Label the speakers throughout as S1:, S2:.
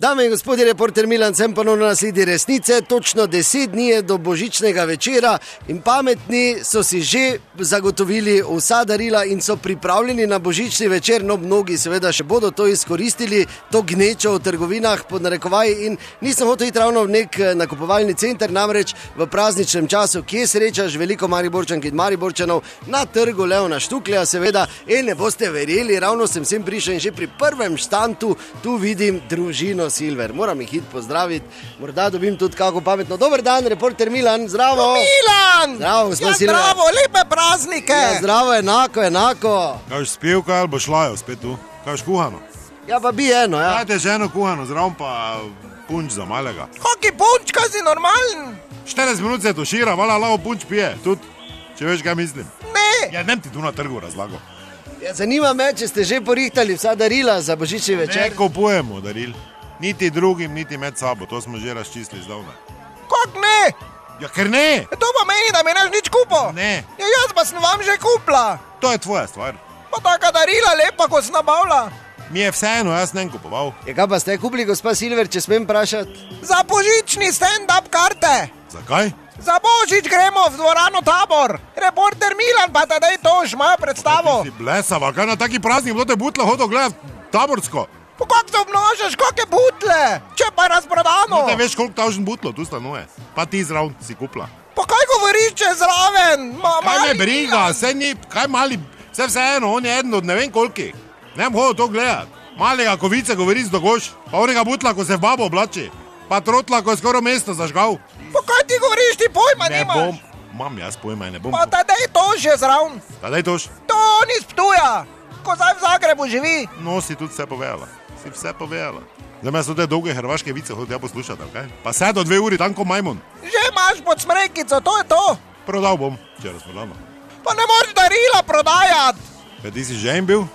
S1: Dame in gospodje, reporter Milan, sem ponovno na sledi resnice. Točno 10 dni je do božičnega večera in pametni so si že zagotovili vsa darila in so pripravljeni na božični večer. No, mnogi seveda še bodo to izkoristili, to gnečo v trgovinah pod narekovaji, in nisem hotel iti ravno v nek nakupovalni center, namreč v prazničnem času, kje srečaš veliko Mariborčank in Mariborčanov na trgu Leona Štuklja, seveda, in ne boste verjeli, ravno sem prišel in že pri prvem štantu tu vidim družino Silver. Moram jih hit pozdraviti, morda dobim tudi kako pametno. Dober dan, reporter Milan, zdravo.
S2: Milan!
S1: Zdravo, gospod Silver.
S2: Ja, zdravo, lepe praznike.
S1: Ja, zdravo, enako.
S3: Kaj spevka ali boš lajo spet tu? Kaj kuhano?
S1: Ja, pa bi eno, ja.
S3: Dajte že eno kuhano, zraven pa punč za malega.
S2: Kaki punč, kaj si normalen?
S3: 40 minut se tušira, vala lavo punč pije, tudi, če veš, kaj mislim.
S2: Ne.
S3: Ja, nem ti tu na trgu razlago.
S1: Ja, zanima me, če ste že porihtali vsa darila za božični večer.
S3: Ne kupujemo daril, niti drugim, niti med sabo, to smo že razčistili zdavne.
S2: Kak ne?
S3: Ja, ker ne.
S2: To pa meni, da mi neš nič kupo.
S3: Ne.
S2: Ja, jaz pa sem vam že kupila.
S3: To je tvoja stvar.
S2: Pa taka darila lepa, ko sem nabavila.
S3: Mi je vseeno, jaz nem kupoval.
S1: Ja, kaj pa ste kupili, gospa Silver, če smem vprašati?
S2: Za božični stand-up karte.
S3: Zakaj?
S2: Za božič gremo v dvorano Tabor. Reporter Milan pa tedaj tož imajo predstavo.
S3: Ti si blesava, kaj na taki praznik bilo te butlo hodil gledati Taborsko?
S2: Pa kak se obnašaš, kakve butle? Če pa je razprodano.
S3: No, te veš, koliko tavžen butlo tu stanuje. Pa ti zraven si kupla.
S2: Pa kaj govoriš, če zraven?
S3: Kaj me briga, vse ni, kaj mali, vseeno, on je eden od ne vem kolikih. Ne bom hodil to gledati. Malega kovice govori z dogoš, pa onega butla, ko se v babo oblači, pa trotla, ko je skoro mesto zažgal.
S2: Pa kaj ti govoriš, ti pojma nimaš?
S3: Imam jaz pojma in ne bom.
S2: Pa tedaj tož je zraven.
S3: Tadej tož?
S2: To ni z Ptuja, ko zdaj v Zagrebu živi.
S3: No, si tudi vse povedala. Si vse povedala. Zdaj me so te dolge hrvaške vice hodil ja poslušati, kaj? Pa se do 2 uri, tanko majmun.
S2: Že imaš pod smrekico, to je to.
S3: Prodal bom, če razprodano.
S2: Pa ne moreš darila prodajati.
S3: Kaj ti si že en bil?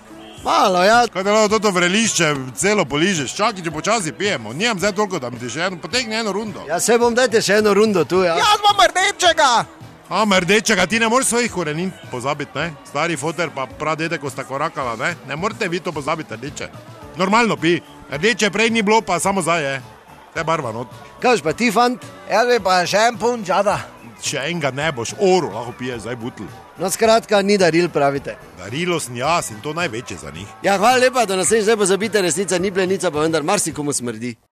S1: Malo, ja.
S3: Kaj te lahko toto vrelišče celo poližeš? Čakaj, če počasi pijemo. Nijem zdaj toliko, da mi ti še eno, potegni eno rundo.
S1: Ja, se bom, dajte še eno rundo tu, ja.
S2: Jaz bom rdečega.
S3: A, rdečega, ti ne moreš svojih korenin pozabiti, ne? Stari foter pa pradedek, ko sta korakala, ne? Ne morate vi to pozabiti, rdeče. Normalno pi. Rdeče prej ni bilo, pa samo zdaj je. Te barva not.
S1: Kaj pa ti, fant?
S2: Jaz bi pa še en punč, jada.
S3: Še enega ne boš, oro lahko piješ, zdaj butl.
S1: No, skratka, ni daril, pravite.
S3: Darilo sem jaz in to največje za njih.
S1: Ja, hvala lepa, da nas zdaj pozabite, resnica ni plenica, pa vendar marsikomu smrdi.